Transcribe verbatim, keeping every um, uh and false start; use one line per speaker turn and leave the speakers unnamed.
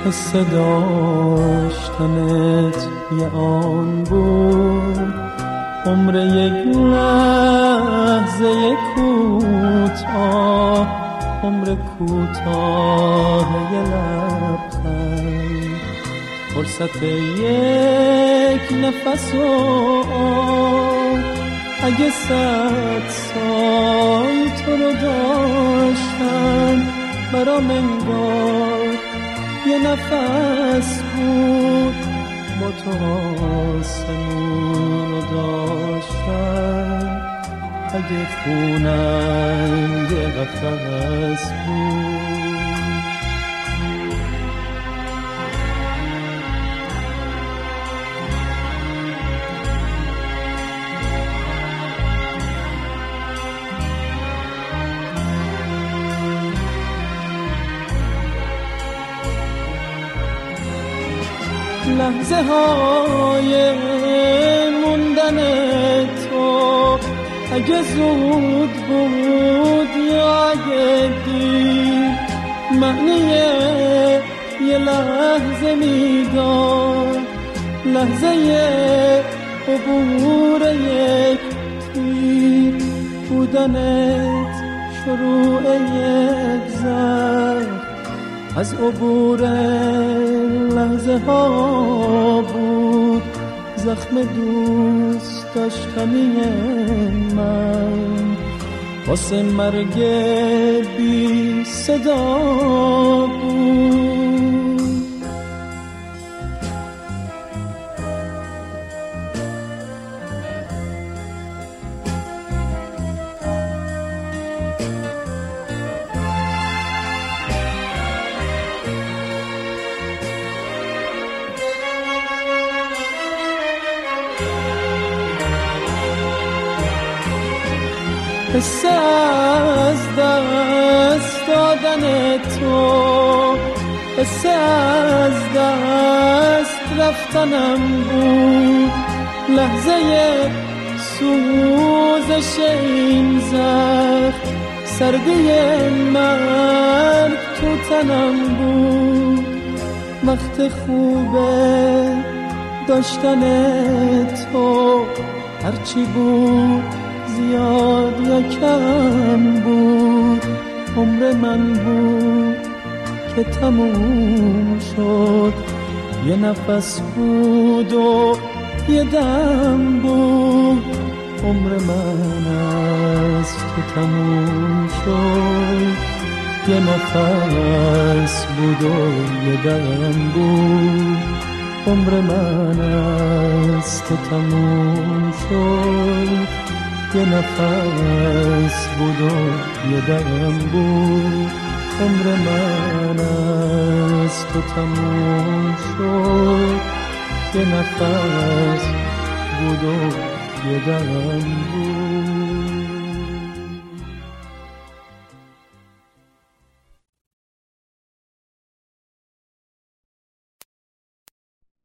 حس داشتنت یه آن بود، عمر یک لحظه کوتاه، عمر کوتاه یه لبخند، فرصت یک نفس و آن. اگه صد سال تو رو داشتم برام انگار یه نفس بود، با تو آسمون رو داشتم اگه خونم یه قفس بود. لحظه های موندن تو اگه زود بود یا اگه دیر، معنی یه لحظه میداد، لحظه عبور یک تیر بودنت، شروع یک زخم از عبور لحظه ها بود، زخم دوست داشتنی من واسه مرگ بی صدا بود. حس از دست دادن تو، حس از دست رفتنم بود، لحظه سوزش این زخم، سردی مرگ تو تنم بود. وقت خوبه داشتن تو، هرچی بود زیاد یا کم بود، عمر من بود که تموم شد، یه نفس بود و یه دم بود، عمر من از تو تموم شد، یه نفس بود و یه دم بود، عمر من از تو تموم شد، یه نفس بود و یه دم بود، عمر من از تو تموم شد، یه نفس بود و یه دم بود.